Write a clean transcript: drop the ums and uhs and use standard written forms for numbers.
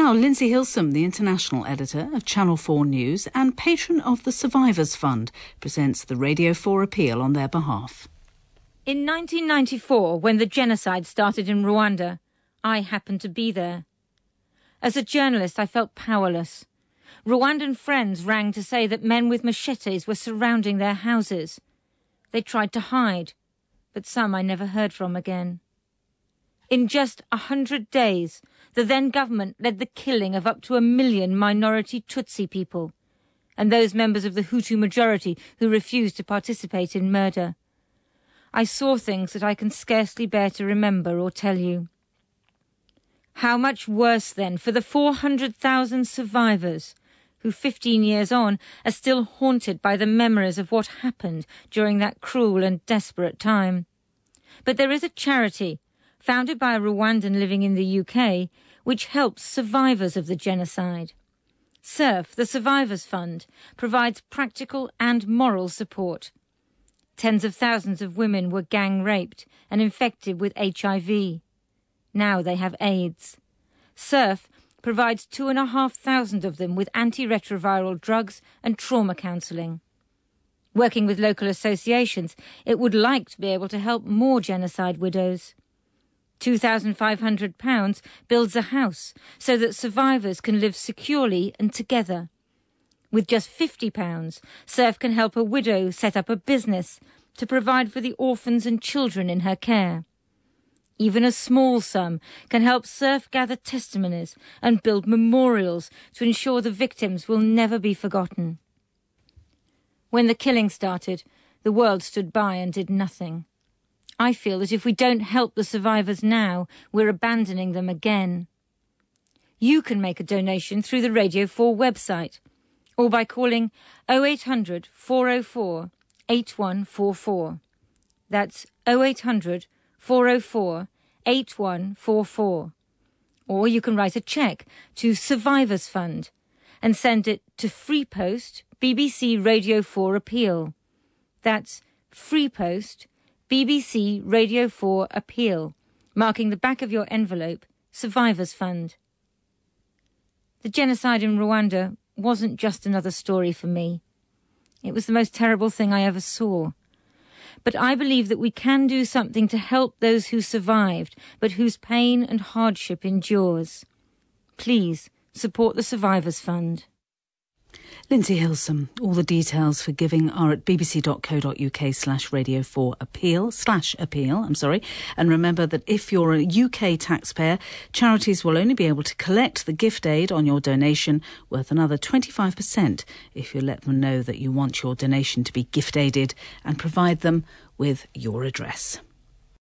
now, Lindsay Hilsum, the international editor of Channel 4 News and patron of the Survivors Fund, presents the Radio 4 appeal on their behalf. In 1994, when the genocide started in Rwanda, I happened to be there. As a journalist, I felt powerless. Rwandan friends rang to say that men with machetes were surrounding their houses. They tried to hide, but some I never heard from again. In just 100 days, the then government led the killing of up to 1 million minority Tutsi people, and those members of the Hutu majority who refused to participate in murder. I saw things that I can scarcely bear to remember or tell you. How much worse, then, for the 400,000 survivors who 15 years on are still haunted by the memories of what happened during that cruel and desperate time. But there is a charity, founded by a Rwandan living in the UK, which helps survivors of the genocide. SURF, the Survivors Fund, provides practical and moral support. Tens of thousands of women were gang raped and infected with HIV. Now they have AIDS. SURF provides 2,500 of them with antiretroviral drugs and trauma counselling. Working with local associations, it would like to be able to help more genocide widows. £2,500 builds a house so that survivors can live securely and together. With just £50, SURF can help a widow set up a business to provide for the orphans and children in her care. Even a small sum can help SURF gather testimonies and build memorials to ensure the victims will never be forgotten. When the killing started, the world stood by and did nothing. I feel that if we don't help the survivors now, we're abandoning them again. You can make a donation through the Radio 4 website or by calling 0800 404 8144. That's 0800 404 8144. Or you can write a cheque to Survivors Fund and send it to Free Post, BBC Radio 4 Appeal. That's Free Post, BBC Radio 4 Appeal, marking the back of your envelope, Survivors Fund. The genocide in Rwanda wasn't just another story for me. It was the most terrible thing I ever saw. But I believe that we can do something to help those who survived, but whose pain and hardship endures. Please support the Survivors Fund. Lindsay Hilsum. All the details for giving are at bbc.co.uk/radio4appeal. And remember that if you're a UK taxpayer, charities will only be able to collect the gift aid on your donation worth another 25% if you let them know that you want your donation to be gift aided and provide them with your address.